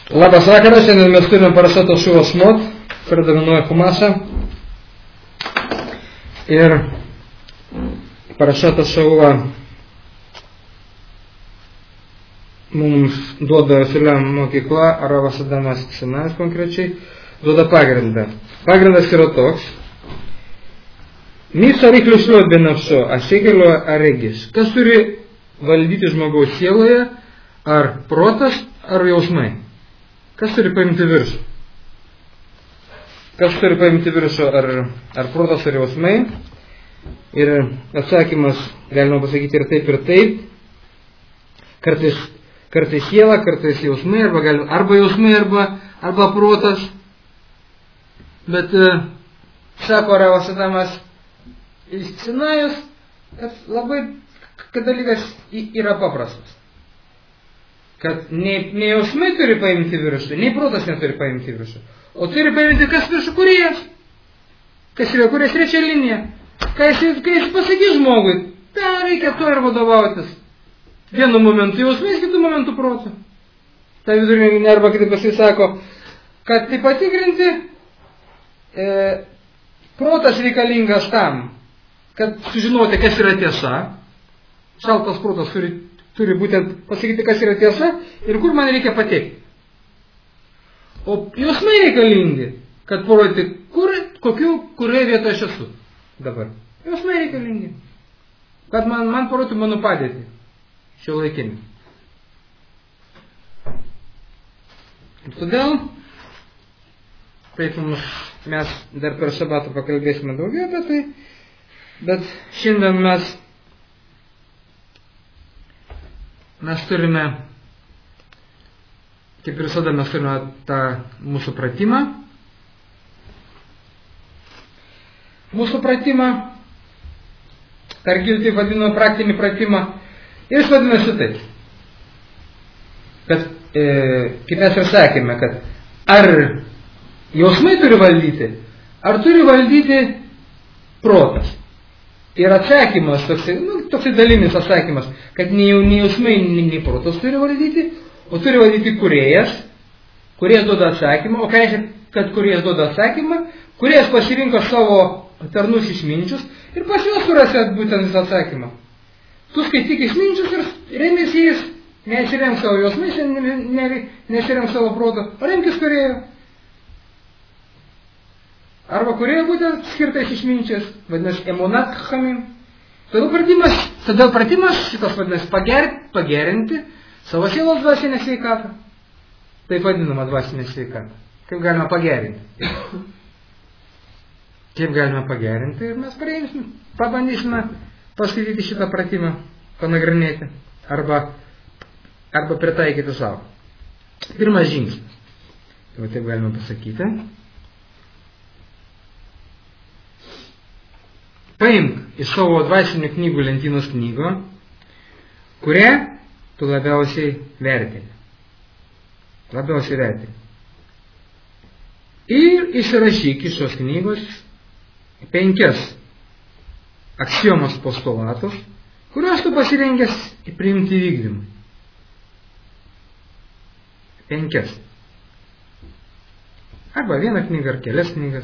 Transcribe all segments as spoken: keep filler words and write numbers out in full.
Labas vakaras, šiandien mes turime Parashato Šuvos Šmot, pradame naują Chumasą. Ir Parashato Šuva mums duoda Filiam mokykla, Aravas Adamas Sinajas konkrečiai, duoda pagrindą. Pagrindas yra toks. Mys ar įkliušliuot benafšo, ašekeliu ar regis. Kas turi valdyti žmogaus sieloje, ar protas, ar jausmai? Kas turi paimti viršų? Kas turi paimti viršų, ar, ar protas, ar jausmai? Ir atsakymas galima pasakyti ir taip, ir taip. Kartais, kartais siela, kartais jausmai, arba, gal, arba jausmai, arba, arba protas. Bet, sako Aravas Adamas Sinajus, kad labai, kad dalykas yra paprastas. Kad nei, nei jausmai turi paimti viršų, nei protas neturi paimti viršų. O turi paimti kas viršų kūrėjas. Kas yra kūrėjas trečia linija. Kai jis, kai jis pasakys žmogui, tai reikia to ir vadovautis. Vienu momentu jausmais, kitu momentu protu. Tai vidurinė arba kitaip pasisako, kad tai patikrinti, e, protas reikalingas tam, kad sužinoti, kas yra tiesa. Šaltas protas turi turi būtent pasakyti, kas yra tiesa ir kur man reikia patekti. O jausmai reikalingi, kad parodyti, kur, kokiu, kurioje vietoje aš esu dabar. Jausmai reikalingi, kad man, man parodyti mano padėtį šio laikinį. Ir todėl, taip mes dar per šabatą pakalbėsime daugiau apie tai, bet šiandien mes Mes turime, kaip ir visada, mes turime tą mūsų pratimą. Mūsų pratimą, Targil taip vadino praktinį pratimą, ir jis vadinasi taip. Kad, e, kaip mes ir sakėme, kad ar jausmai turi valdyti, ar turi valdyti protas. Ir atsakymas, toksai, nu, toksai dalinis atsakymas, kad nei, nei jausmai, nei, nei protas turi valdyti, o turi valdyti kūrėjas, kūrėjas duoda atsakymą, o ką reiškia, kad kūrėjas duoda atsakymą, kūrėjas pasirinko savo tarnus išminčius ir pas juos surasit būtent visą atsakymą. Tu skaityk išminčius ir remiasi jais, nesirem savo jausmais, nesirem savo proto, o remkis kūrėjo. Arba kurioje būtent skirtais išminčias, vadinasi, emonat chamim. Todėl pratimas, todėl pratimas šitas vadinasi pager, pagerinti savo sielos dvasinę sveikatą. Taip vadinama dvasinė sveikata. Kaip galima pagerinti? Kaip galima pagerinti? Ir mes pareimsime, pabandysime paskaityti šitą pratimą, panagrinėti. Arba, arba pritaikyti savo. Pirmas žingsnis. Tai taip galima pasakyti. Paimk iš savo dvasinių knygų lentynos knygą, kurią tu labiausiai vertini. Labiausiai vertini. Ir išrašyk iš šios knygos penkias aksiomos postulatus, kuriuos tu pasirengęs priimti vykdymui. Penkias. Arba vieną knygą, ar kelias knygas.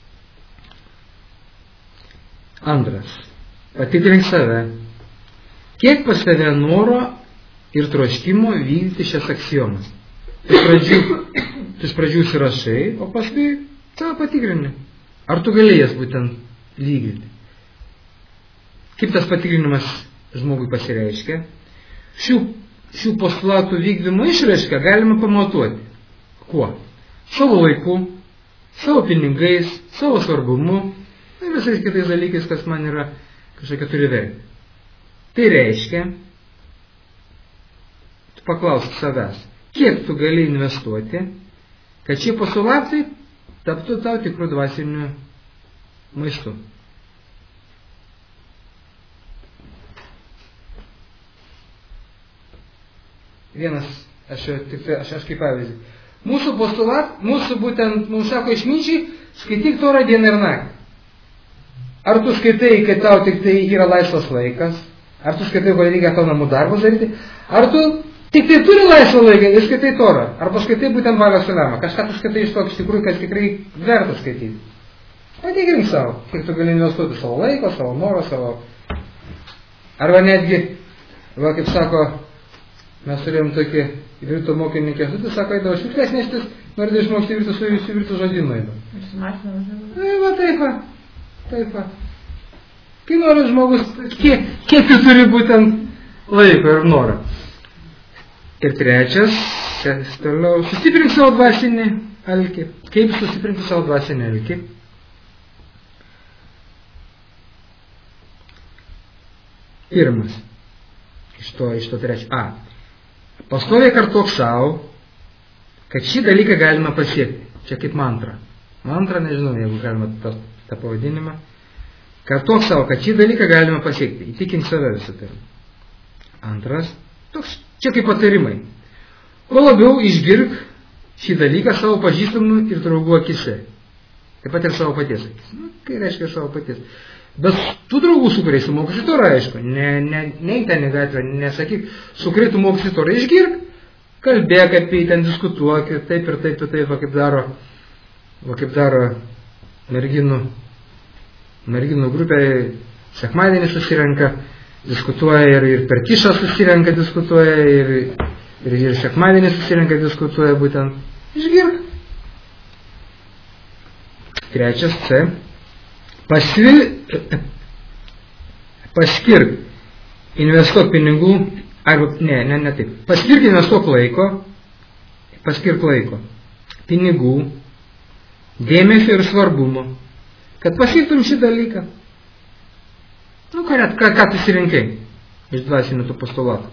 Antras. Patikrink save. Kiek pas tave noro ir troškimo vykdyti šias aksiomas. Tu pradžių, tu iš pradžių įsirašai, o paskui save patikrini. Ar tu galėjęs būtent vykdyti. Kaip tas patikrinimas žmogui pasireiškia? Šių, šių postulatų vykdymo išraišką galima pamatuoti. Kuo? Savo laiku, savo pinigais, savo svarbumu, ir visais kitais dalykais, kas man yra kažkokia turi vertę. Tai reiškia, tu paklausk savęs, kiek tu gali investuoti, kad šie postulatai taptų tau tikrų dvasinių maistu. Vienas, aš, tik, aš, aš kaip pavyzdį. Mūsų postulat, mūsų būtent, mums sako išminčiai, skaityk Torą dieną ir naktį. Ar tu skaitai, kai tau tik tai yra laisvas laikas, ar tu skaitai, kai reikia tau namų darbus daryti, ar tu tik tai turi laisvą laiką ir skaitai Torą, arba skaitai būtent valios lemą, kažką tu skaitai iš to, iš tikrųjų, kas tikrai verta skaityti. Patikrink savo, kiek tu gali investuoti savo laiko, savo norą, savo... Arba netgi, va kaip sako, mes turėjom tokį įvirto mokinį kėsutį, sako, eidavo šiukšlės neštis, norėdavo išmokti įvirtų su įvirtų žodynų eidavo. Ir su mašina važiavo. Tai va, taip va, taip va. Kai nori žmogus, kiek, kiek tu turi būtent laiko ir norą. Ir trečias, toliau, sustiprink savo dvasinį alkį. Kaip sustiprinti savo dvasinį alkį? Pirmas. Iš to, iš to trečio. A. Pastoviai kartok savo, kad šį dalyką galima pasiekti. Čia kaip mantra. Mantra, nežinau, jeigu galima tą, tą pavadinimą. Kartok savo, kad šį dalyką galima pasiekti. Įtikink save visą tai. Antras. Toks, čia kaip patarimai. Kuo labiau išgirk šį dalyką savo pažįstamų ir draugų akise. Taip pat ir savo paties akis. Nu, kai reiškia savo paties. Bet tų draugų, su kuriais tu mokysi Torą, aišku, ne, ne, ne į ten į gatvę, nesakyk, su kuriais tu mokysi Torą, išgirk, kalbėk apie jį, ten diskutuok, taip ir taip, ir taip, va kaip daro, va kaip daro merginų, merginų grupė, sekmadienį susirenka, diskutuoja ir, ir per kišą susirenka, diskutuoja ir, ir, ir sekmadienį susirenka, diskutuoja būtent, išgirk. Trečias C. Pasvil, paskirk, investuok pinigų, arba, ne, ne, ne taip, paskirk, investuok laiko, paskirk laiko, pinigų, dėmesio ir svarbumo, kad pasiektum šį dalyką. Nu, ką, ką, ką tu sirinkai iš dvasinių tų postulatų.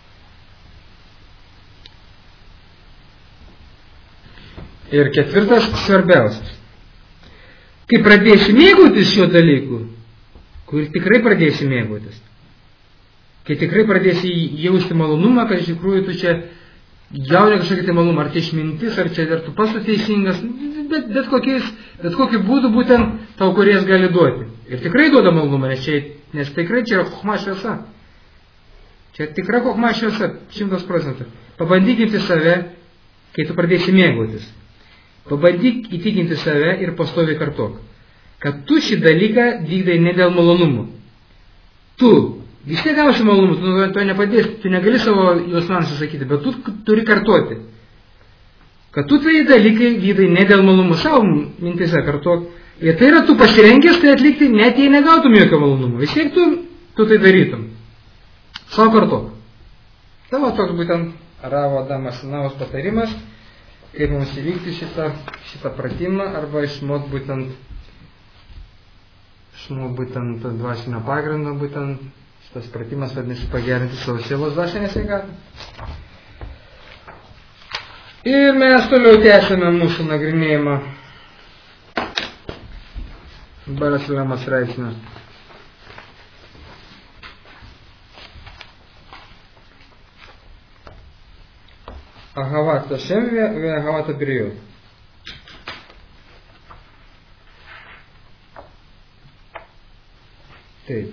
Ir ketvirtas, svarbiausias. Kai pradėsi mėgautis šio dalyku, kur tikrai pradėsi mėgautis, kai tikrai pradėsi jausti malonumą, kad iš tikrųjų tu čia gauni kažkokį tai malonumą, ar tai išmintis, ar čia ar tu pats teisingas, bet, bet, kokiais, bet kokiu būdu būtent tau kuriejas gali duoti. Ir tikrai duoda malonumą, nes, čia, nes tikrai čia yra chochma šviesa. Čia tikra chochma šviesa, šimtas procentų. Pabandykinti save, kai tu pradėsi mėgautis. Pabandyk įtikinti save ir pastoviai kartok, kad tu šį dalyką vykdai ne dėl malonumų. Tu vis tiek gausi malonumų, tu to nepadėsi, tu negali savo jausmams sakyti, bet tu turi kartoti, kad tu tai dalykai vykdai ne dėl malonumų, savo mintise kartok. Ir tai yra tu pasirengęs tai atlikti, net jei negautum jokio malonumų. Vis tiek tu, tu tai darytum. Savo kartok. Tavo toks būtent Ravo Adamas Sinavos patarimas, kaip mums įvykti šitą, šitą pratimą arba išmok būtent, išmok būtent dvasinio pagrindo, būtent šitas pratimas vadinasi pagerinti savo sielos dvasinę sveikatą. Ir mes toliau tęsime mūsų nagrinėjimą Balios Lemos straipsnio. Ahavat Hashem ve Ahavat Abriot. Taip.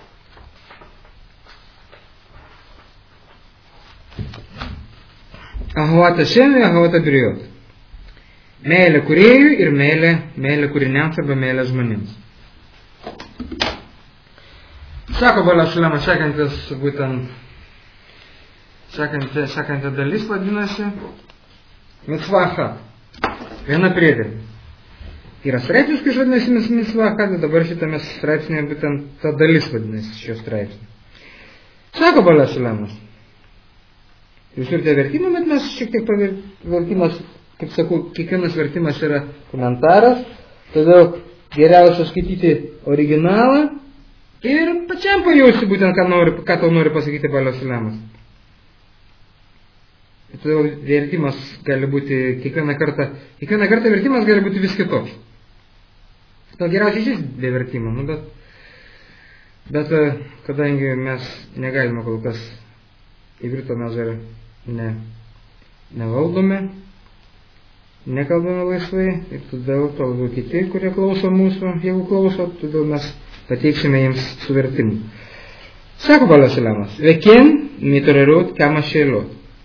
Ahavat Hashem ve Ahavat Abriot. Meilė kūrėjui ir meilė, meilė kūriniams arba meilė žmonėms. Sako Balios Lemos sekantis būtent Sekantė, sekantė dalis vadinasi mitzvaha. Viena priedėlė. Yra straipsnis, kai vadinasi mitzvaha, dabar šitame straipsnėje būtent ta dalis vadinasi šio straipsnio. Sako Balios Lemos. Jūs turite vertimą, bet mes šiek tiek vertimas, kaip sakau, kiekvienas vertimas yra komentaras, todėl geriausia skaityti originalą ir pačiam pajausti būtent, ką, nori, ką tau nori pasakyti Balios Lemos. Todėl vertimas gali būti kiekvieną kartą, kiekvieną kartą vertimas gali būti vis kitoks. Todėl geriausiai šis be vertimo, nu, bet, bet kadangi mes negalime kol kas įvrito mes dar ne, nevaldome, nekalbame laisvai, ir todėl todėl kiti, kurie klauso mūsų, jeigu klauso, todėl mes pateiksime jiems su vertimu. Sako Balios Lemos, וכן מתעוררות כמה שאלות.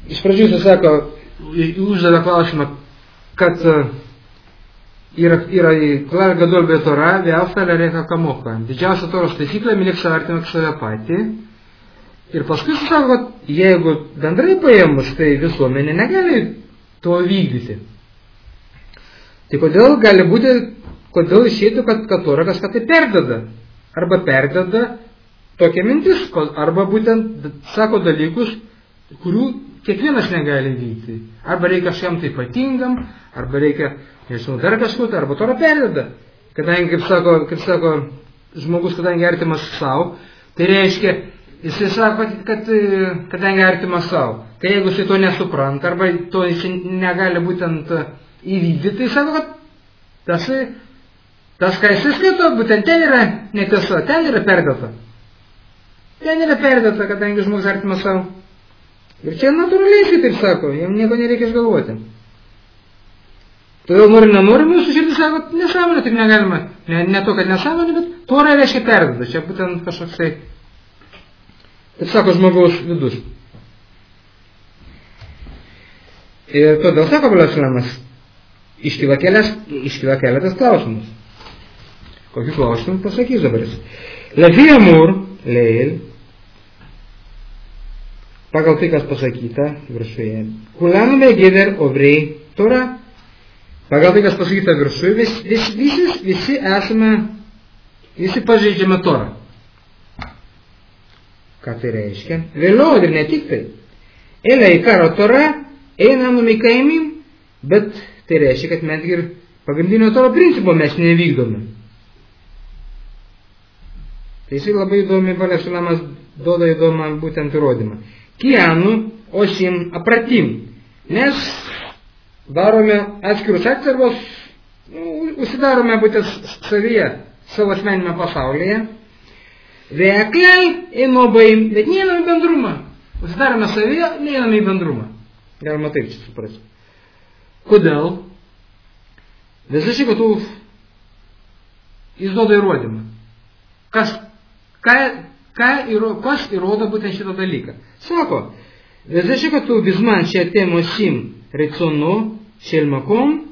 iš pradžių jis sako, uždavė klausimą, kad yra, yra klar gadol betora, vėlstalė reikia kamoka. Didžiausia toros taisyklė, mylėk save artimą kaip save patį. Ir paskui jis sako, kad jeigu bendrai paėmus, tai visuomenė negali to vykdyti. Tai kodėl gali būti, kodėl išeitų, kad, kad tora kažką tai perdeda. Arba perdeda tokia mintis, arba būtent sako dalykus, kurių kiekvienas negali vykti. Arba reikia kažkam tai ypatingam, arba reikia, nežinau, dar kažkur, arba tora perdeda. Kadangi, kaip sako, kaip sako žmogus, kadangi artimas savo, tai reiškia, jisai sako, kad, kad kadangi artimas savo, tai jeigu jisai to nesupranta, arba to jisai negali būtent įvykdyti, tai sako, kad tas, tas ką jisai skaito, būtent ten yra netiesa, ten yra perdata. Ten yra perdata, kadangi žmogus artimas savo. Ir čia natūraliai šitaip sako, jam nieko nereikia išgalvoti. Todėl nori, nenori, mūsų širdis sako, nesąmonė, taip negalima. Ne, ne to, kad nesąmonė, bet tora reiškia perdata. Čia būtent kažkoks tai, taip sako žmogaus vidus. Ir todėl sako Balasilamas, iškyla, kelias, iškyla keletas klausimus. Kokių klausimų pasakys dabar jis? Lefi amur, leil, pagal tai, kas pasakyta viršuje. Kulanu begeder ovrei tora, pagal tai, kas pasakyta viršuje, vis, vis, visi, visi esame, visi pažeidžiame torą. Ką tai reiškia? Vėliau ir ne tik tai. Elia į karo tora, eina numikaimim, bet tai reiškia, kad mes ir pagrindinio toro principo mes nevykdome. Tai jisai labai įdomi, Balasilamas duoda įdomą būtent įrodymą. Kianu osim apratim, nes darome atskirus atsarvos, nu, užsidarome būtent savyje, savo asmenime pasaulyje, veiklai einobai, bet neįname į bendrumą. Užsidarome savyje, neįname į bendrumą. Galima taip čia suprasti. Kodėl? Visai šį, kad tu jis duoda įrodymą. Kas, ką, ką įro, kas įrodo būtent šitą dalyką? Sako, וזה שכתוב בזמן שאתם עושים רצונו של מקום,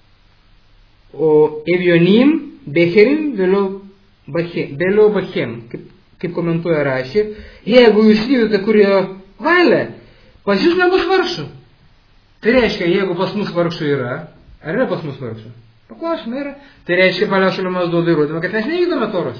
או אביונים בחרים ולא בכם, kaip komentuoja Rašė, jeigu jūs vykdote kurio valią, pas jūs nebus vargšų. Tai reiškia, jeigu pas mus vargšų yra, ar yra pas mus vargšų? Paklausime, yra. Tai reiškia, Balasilamas duoda įrodymą, kad mes nevykdome toros.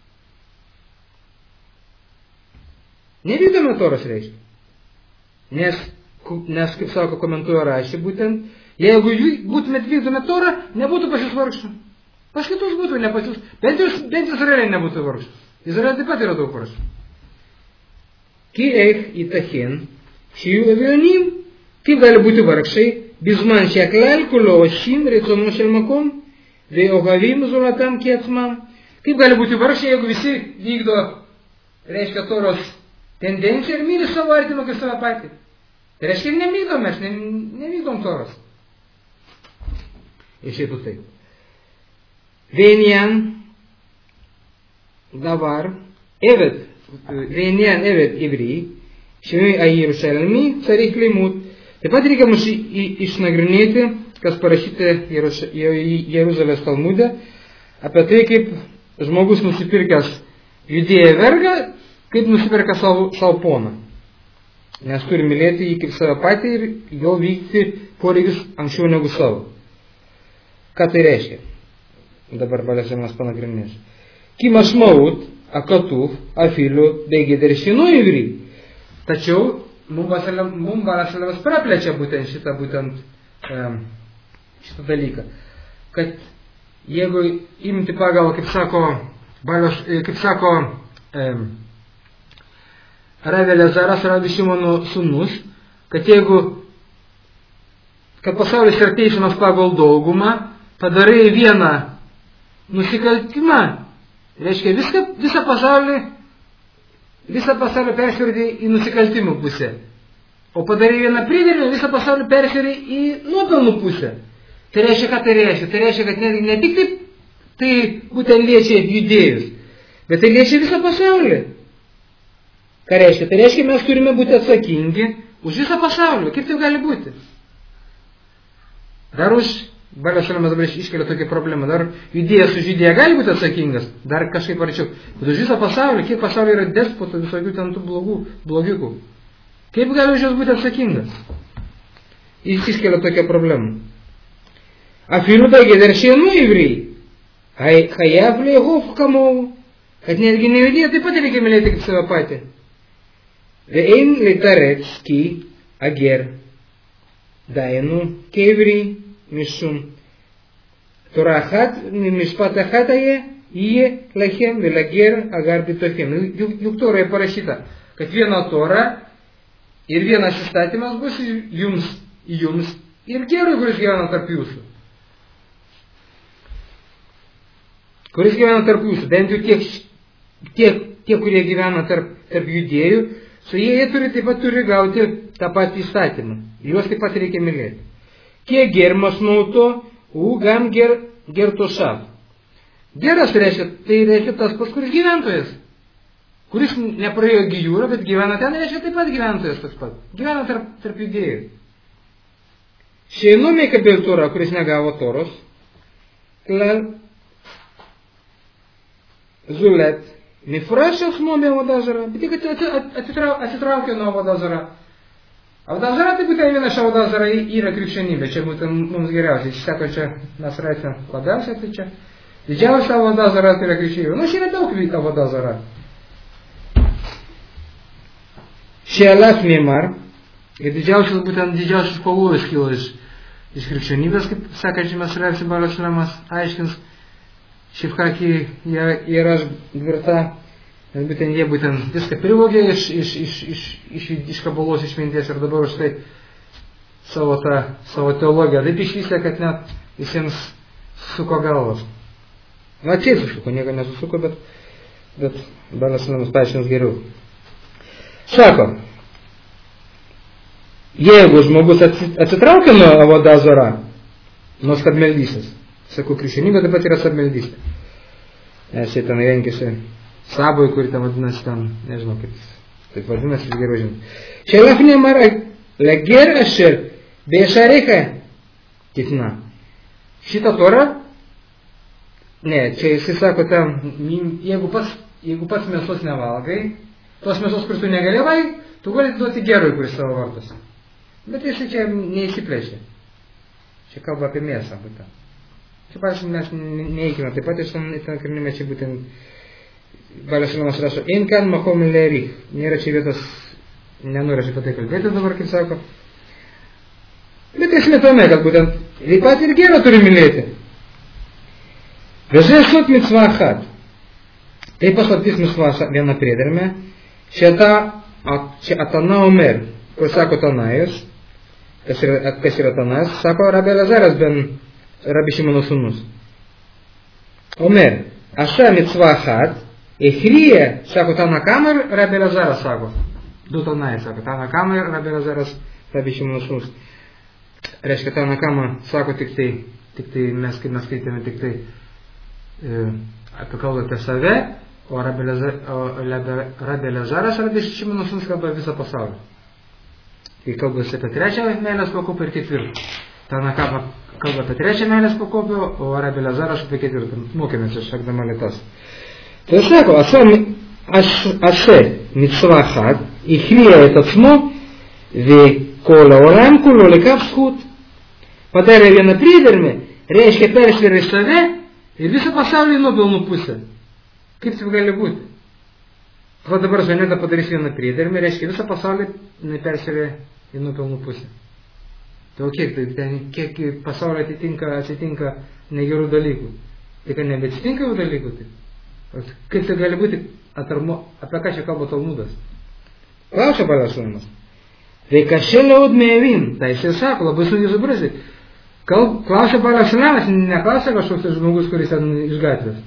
Nevykdome toros reiškia. Nes, nes kaip sako, komentuoja Rašė, būtent, jeigu būtumėt vykdome torą, nebūtų pas jūs vargšų. Pas kitus būtų, ne pas jūs. Bent jūs, bent Izraelė nebūtų vargšų. Izraelė taip pat yra daug vargšų. Ki eich itachen, šių avionim, kaip gali būti vargšai, bizman šeklel, kulo ošim, recono šelmakom, veogavim zulatam kietsmam. Kaip gali būti vargšai, jeigu visi vykdo, reiškia, toros tendenciją ir myli savo artimą kaip save patį. Tai reiškia, nemykdom mes, ne, nevykdom toros. Išeitų taip. Vienien dabar evet, vienien evet ivry, šimui Jerushalmi, carik limut. Taip pat reikia mus išnagrinėti, kas parašyta Jeruzalės Talmude, apie tai, kaip žmogus nusipirkęs judėję vergą, kaip nusipirka savo, savo poną. Nes turi mylėti jį kaip save patį ir jo vykti poreikius anksčiau negu savo. Ką tai reiškia? Dabar Balasilamas panagrinės. Ki משמעות הכתוב אפילו בגדר שינוי עברי. Tačiau mums Balasilamas praplečia būtent šitą, būtent, šitą dalyką. Kad jeigu imti pagal, kaip sako, Balios, kaip sako Rav Eleazaras, Rabi Šimono sūnus, kad jeigu, kad pasaulis yra teisiamas pagal daugumą, padarai vieną nusikaltimą, reiškia viską, visą pasaulį, visą pasaulį persverdi į nusikaltimų pusę. O padarai vieną priedermę, visą pasaulį persverdi į nuopelnų pusę. Tai reiškia, ką tai reiškia? Tai reiškia, kad ne, ne tik taip, tai būtent liečia judėjus, bet tai liečia visą pasaulį. Ką reiškia? Tai reiškia, mes turime būti atsakingi Už visą pasaulį. Kaip tai gali būti? Dar už, Balio Šalamas dabar iškelia tokią problemą, dar judėjas už judėją gali būti atsakingas, dar kažkaip arčiau. Bet už visą pasaulį, kiek pasaulyje yra despotų, visokių ten tų blogų, blogikų. Kaip gali už juos būti atsakingas? Jis iškelia tokią problemą. Afilu dagėdar šienų ivriai, hajav leihov kamau, kad netgi nejudėję taip pat reikia mylėti kaip save patį. Ve'ein leitarets ki ager dainu keivri משום תורה אחת, משפט אחד היה, יהיה לכם ולגר אגר בתוכם. Juk Toroje parašyta, kad viena Tora ir vienas įstatymas bus jums, jums ir gerui, kuris gyvena tarp jūsų. Kuris gyvena tarp jūsų, bent jau tiek, tiek, tie, kurie gyvena tarp, tarp judėjų, su jie, jie turi, taip pat turi gauti tą patį įstatymą. Juos taip pat reikia mylėti. Kiek germas nauto, u gam ger, ger tošav. Geras reiškia, tai reiškia tas pas kuris gyventojas. Kuris nepraėjo gijūrą, bet gyvena ten, reiškia taip pat gyventojas tas pat. Gyvena tarp, tarp judėjų. Šeinu mekabel Torą, kuris negavo Toros, klal zulet, mifrašas nuo avoda zara, bet tik atsitraukė nuo avoda zara. Avoda zara tai būtent viena iš avoda zara yra krikščionybė, čia būtent mums geriausiai. Jis sako, čia mes rasim labiausiai, tai čia didžiausia avoda zara tai yra krikščionybė. Nu, čia yra daug avoda zara. Šelas mimar, ir didžiausias, būtent didžiausias pavojus kilo iš, iš krikščionybės, kaip sako, čia mes rasim Balio Šalamas aiškins, Šifhaki yra dvirta. Būtent jie būtent viską privogė iš, iš, iš, iš, iš, iš kabalos išminties ir dabar už tai savo, tą, savo teologiją taip išvystė, kad net visiems suko galvas. Na, atsiai susuko, nieko nesusuko, bet, bet Balio Šalamas paaiškins geriau. Sako, jeigu žmogus atsitraukia nuo avoda zara, nors kad meldysis, sakau, krikščionybė taip pat yra sabmeldystė. Nes jie ten renkėsi Saboj, kuri ten vadinasi ten, nežinau, kaip taip vadinasi, geriau žinot. Šelach nemar leger asher bešarecha kitna. Šitą Torą, ne, čia jisai sako ten, jeigu pats, jeigu pats mėsos nevalgai, tos mėsos, kur tu negalėjai, tu gali duoti gerui, kuris savo vartos. Bet jisai čia neįsiplėšė. Čia kalba apie mėsą būtent. Čia, pavyzdžiui, mes neįkime, taip pat iš ten karnime čia būtent Balio Šalamas rašo, ein kan makom lerich. Nėra čia vietos, nenoriu apie tai kalbėti dabar, kaip sako. Bet esmė tame, kad būtent taip pat ir gerą turi mylėti. Vežė sot mitzvah achat. Tai paslaptis mitzvah viena priederme. Čia atana omer, kur sako Tanajus, kas yra, kas yra Tanajus, sako Rabbi Eleazaras ben Rabbi Šimono sūnus. Omer, asa mitzvah achat, Echrija, sako Tanakama ir Rabbi Eleazaras sako. Du Tanai sako, Tanakama ir Rabbi Eleazaras, Rabbi Šimono sūnus. Reiškia, Tanakama sako tik tai, tik tai mes, kaip mes skaitėme, tik tai e, apie kalbą apie save, o Rabbi Eleazaras, Rabbi Šimono sūnus kalba visą pasaulį. Tai kalbasi apie trečią meilės pakopą ir ketvirtą. Tanakama kalba apie trečią meilės pakopą, o Rabbi Eleazaras apie ketvirtą. Mokėmės iš Agdamalitas. Tai sako, ase מצווה אחת, הכריע את עצמו, וכל העולם כולו לקח זכות. Padarė vieną priedermę, reiškia persvėrė save ir visą pasaulį nuopelnų pusę. Kaip tai gali būti? Va dabar Žaneta padarys vieną priedermę, reiškia visą pasaulį persvėrė į nuopelnų pusę. Tai o kiek, tai ten, kiek pasaulio atitinka, atitinka negerų dalykų? Tai kad nebeatsitinka jų dalykų? Tai. Kaip tai gali būti, atarmo, apie ką čia kalba Talmudas? Klausia Balio Šalamas. Tai kažkai liaud meavin, tai jisai sako, labai sunkiai suprasti. Klausia Balio Šalamas, neklausia kažkoks žmogus, kuris ten iš gatvės.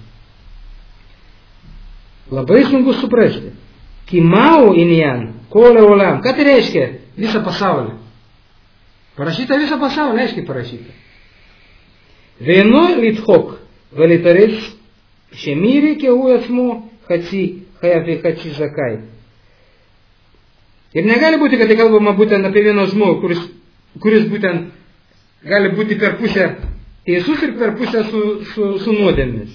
Labai sunku suprasti. Kimau injan, kolė olam. Ką tai reiškia? Visą pasaulį. Parašyta visą pasaulį, aiškiai parašyta. Vienu litchok, valitaris, šemyri kiau esmu, haci, hayafi haci zakai. Ir negali būti, kad tai kalbama būtent apie vieną žmogų, kuris, kuris būtent gali būti per pusę teisus ir per pusę su, su, su nuodėmis.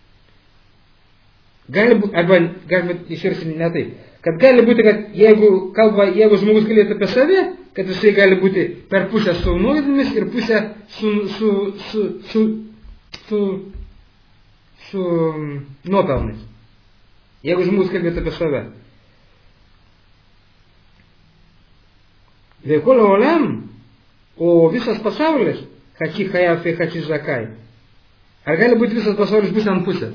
Gali būti, arba galima išversti ne taip, kad gali būti, kad jeigu kalba, jeigu žmogus kalbėtų apie save, kad jisai gali būti per pusę su nuodėmis ir pusę su, su, su, su, su, su nuopelnais. Jeigu žmogus kalbėtų apie save. Vekol olam, o visas pasaulis, hachi chayaf ir hachi zakai. Ar gali būti visas pasaulis būtent ant pusės?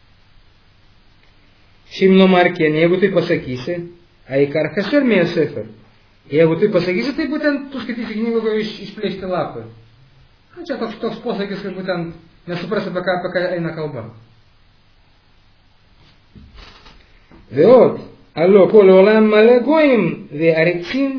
Šimno markien, jeigu tai pasakysi, aikar haser mėja sefer. Jeigu tai pasakysi, tai būtent tu skaitysi knygą, ko iš, išplėšti lapą. Čia toks, toks posakis, kad būtent nesuprasi, apie ką, apie ką eina kalba. Veot, alo kol olam male goim ve areksim.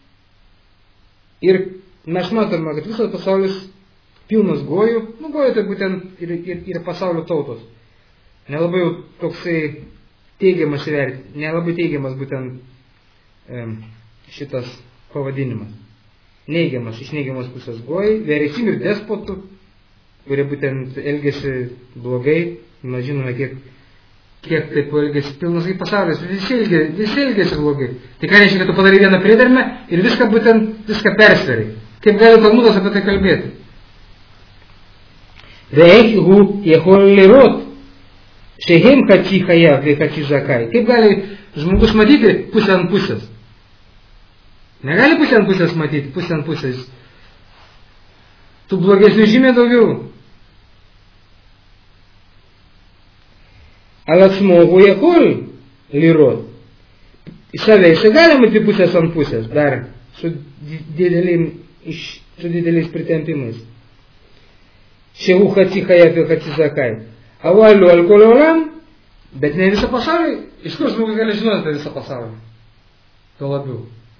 Ir mes matome, kad visas pasaulis pilnas gojų, nu gojų tai būtent ir, ir, ir pasaulio tautos. Nelabai jau toksai teigiamas įvertinimas, nelabai teigiamas būtent e, šitas pavadinimas. Neigiamas, iš neigiamas pusės gojai, vereisim ir despotų, kurie būtent elgėsi blogai, mes žinome, kiek, kiek taip elgėsi pilnas į pasaulis, visi elgėsi, visi elgėsi blogai. Tai ką reiškia, kad tu padarai vieną priedermę ir viską būtent, viską persveri. Kaip gali Talmudas apie tai kalbėti? Veik hu jehol lirot, shehem hachi chayav ve hachi zakai. Kaip gali žmogus matyti pusę ant pusės? Negali pusę ant pusės matyti, pusę ant pusės. Tu blogesnių žymiai daugiau. Al atsmogu jehol lirot. Į save jisai gali matyti pusės ant pusės, dar su didelim, iš, su dideliais pritempimais. Shehu hachi chayav ve hachi zakai. Avalu al kol olam, bet ne visą pasaulį. Iš kur žmogus gali žinoti apie visą pasaulį? Tuo labiau.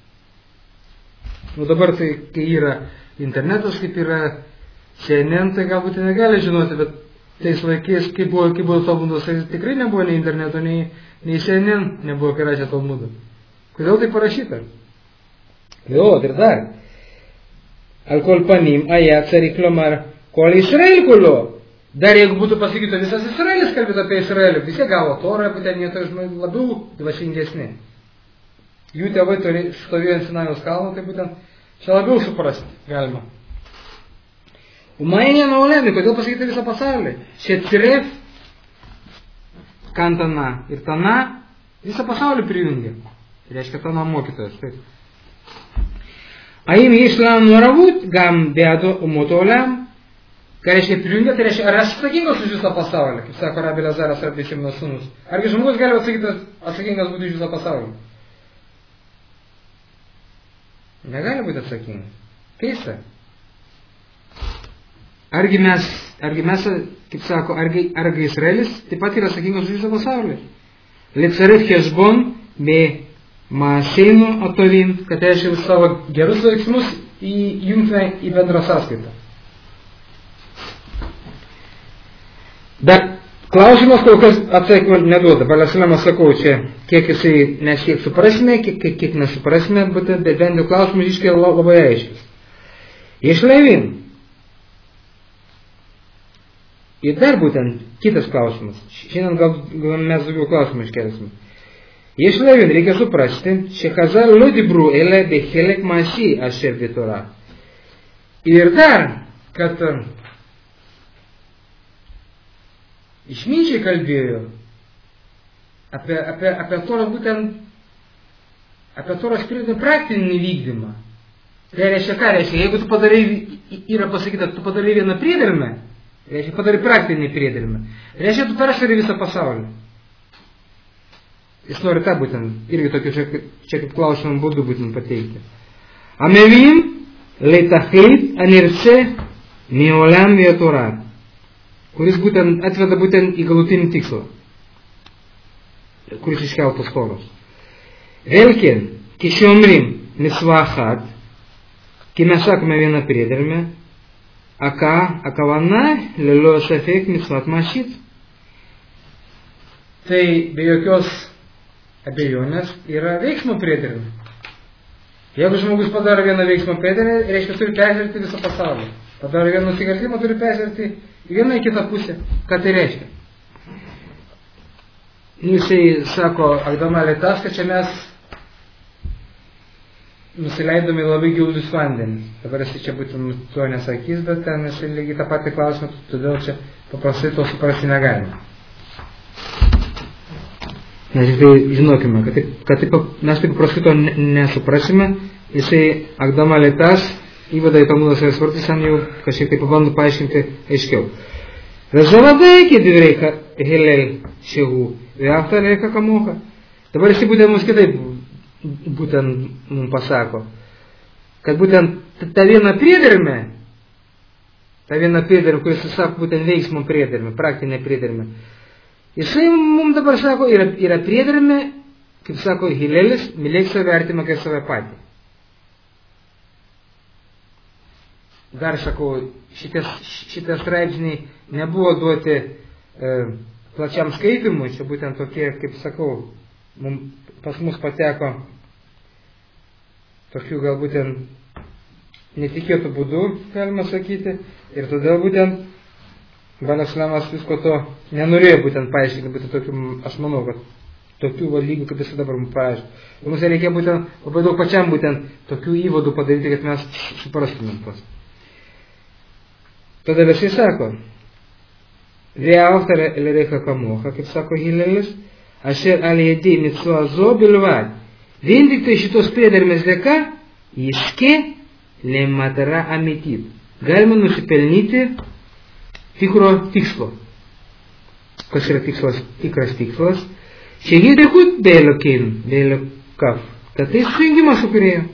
Nu dabar tai, kai yra internetas, kaip yra C N N, tai galbūt negali žinoti, bet tais laikais, kai buvo, kai buvo Talmudas, tai tikrai nebuvo nei interneto, nei, nei C N N nebuvo, kai rašė Talmudą. Kodėl tai parašyta? Jo, ir dar. Al kol panim, ajat, sarik lomar, kol Israel kulo. Dar jeigu būtų pasakyta visas Izraelis kalbėtų apie Izraelį, visi gavo Torą, bet ten jie tai labiau dvasingesni. Jų tėvai stovėjo ant Sinajaus kalno, tai būtent čia labiau suprasti galima. Umainė naulėmi, kodėl pasakyti visą pasaulį? Čia ciref, kantana ir tana, visą pasaulį prijungia. Tai reiškia tana mokytojas. Taip. Aim išlam nuravut, gam beado umoto olam. Ką reiškia prijungia, tai reiškia, ar aš atsakingas už visą pasaulį, kaip sako Rabi Lazaras ar Bešimnos sūnus. Argi žmogus gali atsakyti, atsakingas būti už visą pasaulį? Negali būti atsakingas. Keista. Argi mes, argi mes, kaip sako, argi, argi Izraelis taip pat yra atsakingas už visą pasaulį. Lecaref hešbon me maaseinu atovim, kad reiškia savo gerus veiksmus įjungtume į bendrą sąskaitą. Bet klausimas kol kas atsakymą neduoda. Balasilamas sakau, čia kiek jisai mes kiek suprasime, kiek, kiek, kiek nesuprasime, bet bent jau klausimas iškėlė labai aiškis. Išleivim. Ir dar būtent kitas klausimas. Šiandien gal, gal mes daugiau klausimų iškėlėsime. Išleivim reikia suprasti, šechazal lo dibru ele bechelek masi asher betora. Ir dar, kad išminčiai kalbėjo apie, apie, apie Torą būtent, apie Toros priedų praktinį vykdymą. Tai reiškia, ką reiškia? Jeigu tu padarai, yra pasakyta, tu padarai vieną priedermę, reiškia, padarai praktinį priedermę. Reiškia, tu persveri visą pasaulį. Jis nori tą būtent, irgi tokiu čia, čia kaip klausimą būdu būtent pateikti. Amevim leitachlit anirse neolam vietorah. Kuris būtent atveda būtent į galutinį tikslą, kuris iškeltas Toros. Vėlgi, kišiomrim misvachat, kai mes sakome vieną priedermę, aka, akavana, lelo safek misvat mašit, tai be jokios abejonės yra veiksmo priedermė. Jeigu žmogus padaro vieną veiksmą priedermę, reiškia turi peržiūrėti visą pasaulį. Padaro vieną nusikaltimą, turi peržiūrėti vieną į kitą pusę. Ką tai reiškia? Nu, jisai sako, Agdamalė tas, kad čia mes nusileidome labai gilus vandenis. Dabar jisai čia būtent to nesakys, bet ten jisai lygiai tą patį klausimą, todėl čia paprastai to suprasti negalime. Nes tai žinokime, kad, taip, kad taip, mes taip paprastai to nesuprasime, jisai Agdamalė tas įvada į Talmudo savęs vartus, ten jau kažkiek tai pabando paaiškinti aiškiau. Vezavadai kėdivreika Hillel šehu, veafta reika kamoka. Dabar jisai būtent mums kitaip būtent mums pasako, kad būtent ta viena priedermė, ta viena priedermė, kuris sako būtent veiksmo priedermė, praktinė priedermė, jisai mums dabar sako, yra, yra priedermė, kaip sako Hilelis, mylėk save artimą kaip save patį. Dar sakau, šitas, šitas straipsniai nebuvo duoti e, plačiam skaitimui, čia būtent tokie, kaip sakau, mum, pas mus pateko tokių galbūt netikėtų būdų, galima sakyti, ir todėl būtent Balaslamas visko to nenorėjo būtent paaiškinti, būtent tokių, aš manau, kad tokių valygų, kaip jis dabar mums paaiškino. Mums reikia būtent labai daug pačiam būtent tokių įvadų padaryti, kad mes suprastumėm tos. Tada visi sako, Ve'afta l'recha kamocha, kaip sako Hilelis, asher al yedi mitzvah zo bilvad. Vien tik tai šitos priedermės dėka, jiske le matara amitit. Galima nusipelnyti tikro tikslo. Kas yra tikslas? Tikras tikslas. Šehidekut beelokin, beelokaf. Kad tai sujungimas su kūrėju.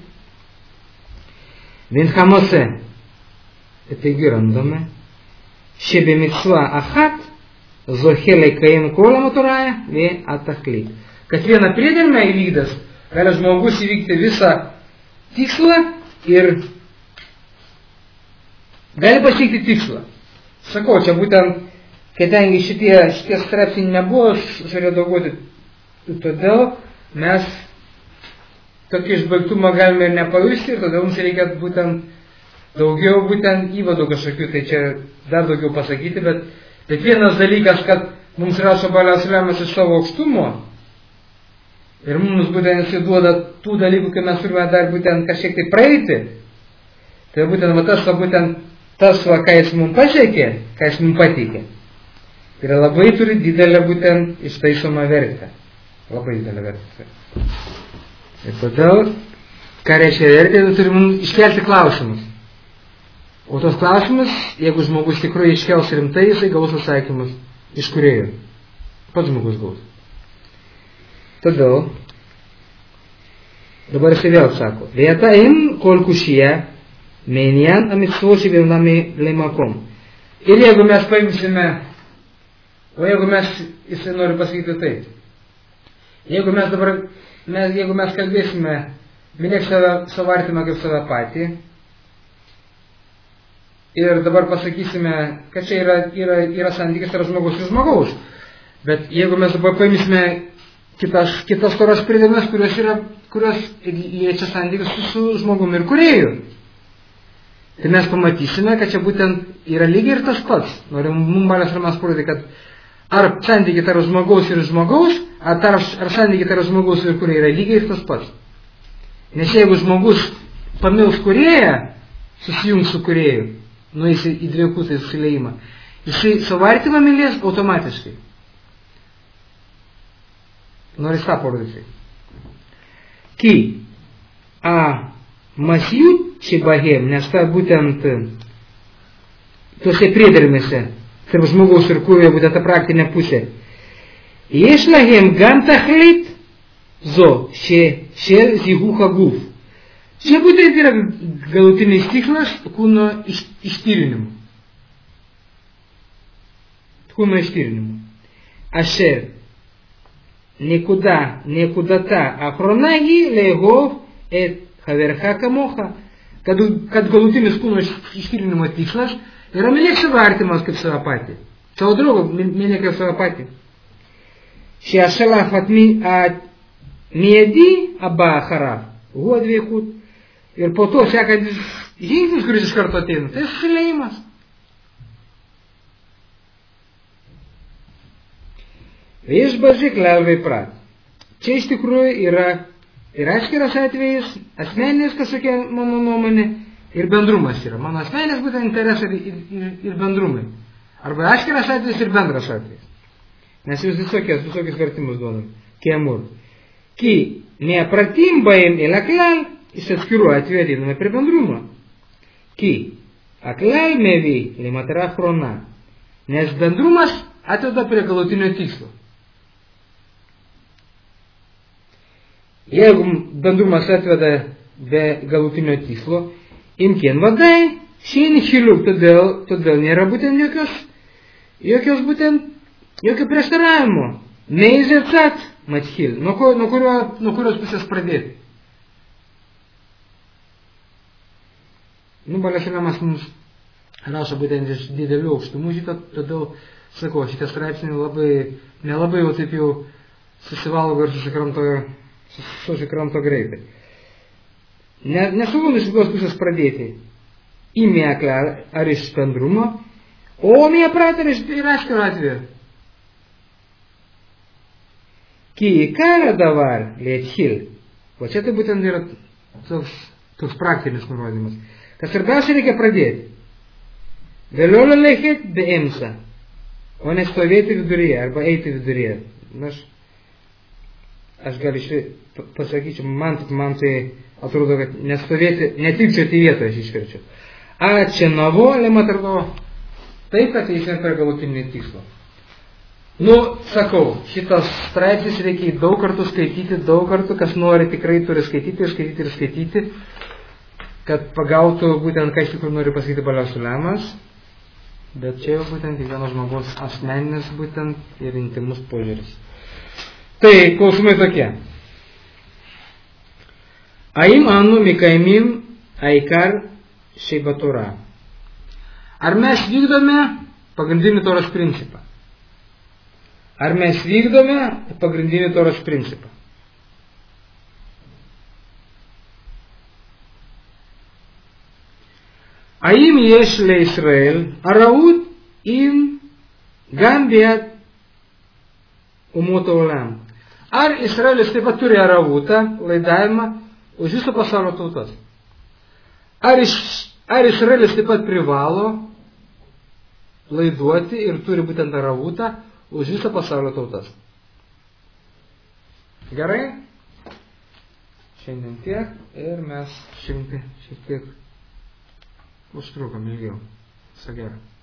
Vien hamose. Taigi randame. Šebe mitzva achat, zohelei kaim kola motoraja, ve atachlit. Kad vieną priedermę įvykdas, gali žmogus įvykti visą tikslą ir gali pasiekti tikslą. Sakau, čia būtent, kadangi šitie, šitie straipsniai nebuvo suredaguoti, todėl mes tokį išbaigtumą galime ir nepajusti, ir todėl mums reikia būtent daugiau būtent įvadų kažkokių, tai čia dar daugiau pasakyti, bet, bet vienas dalykas, kad mums rašo Balaslamas iš savo aukštumo ir mums būtent jis duoda tų dalykų, kai mes turime dar būtent kažkiek tai praeiti, tai būtent va, tas, va, būtent tas, va, ką jis mums pasiekė, ką jis mums pateikė, yra labai turi didelę būtent ištaisomą vertę, labai didelę vertę. Ir todėl, ką reiškia vertė, tai turi mums iškelti klausimus. O tos klausimus, jeigu žmogus tikrai iškels rimtai, jisai gaus atsakymus iš kūrėjo. Pats žmogus gaus. Todėl, dabar jisai vėl sako, vieta im kol kušyje, menian amitsuoši vienami leimakom. Ir jeigu mes paimsime, o jeigu mes, jisai nori pasakyti taip, jeigu mes dabar, mes, jeigu mes kalbėsime, mylėk save, savo artimą kaip save patį, ir dabar pasakysime, kad čia yra, yra, yra santykis tarp žmogaus ir žmogaus. Bet jeigu mes dabar paimsime kitas, kitas toras priedermės, kurios, yra, kurios liečia santykis su, su žmogumi ir kūrėju, tai mes pamatysime, kad čia būtent yra lygiai ir tas pats. Norim mums Balaslamas parodyti, kad ar santykiai tarp žmogaus ir žmogaus, ar, tar, ar santykiai tarp žmogaus ir kūrėjo yra lygiai ir tas pats. Nes jeigu žmogus pamils kūrėją, susijungs su kūrėju, nueis į dviejų susileimą, jisai savo artimą mylės automatiškai. Noris tą parodyti. Ki a masjut šibahem, nes ta būtent tuose priedermėse tarp žmogaus ir kūrėjo būtent ta praktinė pusė. Išlahem gam tachlit zo še še zihuha guf. Čia būtent yra galutinis tikslas kūno iš, ištyrinimo. Kūno ištyrinimo. Asher nekуда, nekudata achronagi leegov et havercha kamocha. Kad, kad galutinis kūno ištyrinimo tikslas yra mylėk savo artimas kaip savo patį. Savo draugą mylėk kaip savo patį. Šia šalaf atmi at miedi abba acharaf. Huo dviekut. Ir po to sekantis žingsnis, kuris iš karto ateina, tai susiliejimas. Viešbaži klelvai prat. Čia iš tikrųjų yra ir atskiras atvejis, asmeninis kažkokia mano nuomonė, ir bendrumas yra. Mano asmeninis būtent interesai ir, ir, ir bendrumai. Arba atskiras atvejis ir bendras atvejis. Nes jūs visokias, visokius vertimus duodam. Kiemur. Ki nepratim baim il aklal, iš atskirų atvejų ateiname prie bendrumo. Ki aklal mevi limatera chrona. Nes bendrumas atveda prie galutinio tikslo. Jeigu bendrumas atveda be galutinio tikslo, imkien vadai, šiandien šiliuk, todėl, todėl nėra būtent jokios, jokios būtent, jokio prieštaravimo. Neizėcat matchil, nuo, ko, nuo, kurio, nuo kurios pusės pradėti. Nu, Balešinamas mums rašo būtent iš didelių aukštumų šitą, todėl, sakau, šitą straipsnį labai, nelabai jau taip jau susivalgo ir susikramto, susikramto greitai. Ne, nesugul iš kitos pusės pradėti į mėklę ar, ar iš bendrumo, o mėprat ir iš atskiro atveju. Ki karą davar lietšil. O čia tai būtent yra toks, toks praktinis nurodymas. Kad svarbiausia reikia pradėti. Vėliau lėkėt be emsa, o nestovėti viduryje arba eiti viduryje. Na, aš, aš gal iš pasakyčiau, man, man tai atrodo, kad nestovėti, netikčioti vietoje aš išverčiu. A čia navo, lematardo, taip, kad jis nepra galutinį tikslą. Nu, sakau, šitas straipsnis reikia daug kartų skaityti, daug kartų, kas nori tikrai turi skaityti ir skaityti ir skaityti, kad pagautų būtent, ką iš tikrųjų nori pasakyti Balešinamas, bet čia jau būtent kiekvieno žmogaus asmeninis būtent ir intimus požiūris. Tai, klausimai tokie. Aim anu mikaimim aikar šeibatura. Ar mes vykdome pagrindinį Toros principą? Ar mes vykdome pagrindinį Toros principą? Aim yesh leIsrael araut im gam biat umot haolam. Ar Izraelis taip pat turi arautą, laidavimą už viso pasaulio tautas? Ar, iš, ar Izraelis taip pat privalo laiduoti ir turi būtent arautą už visą pasaulio tautas? Gerai? Šiandien tiek ir mes šiandien šiek tiek užtrukom ilgiau. Viso gero.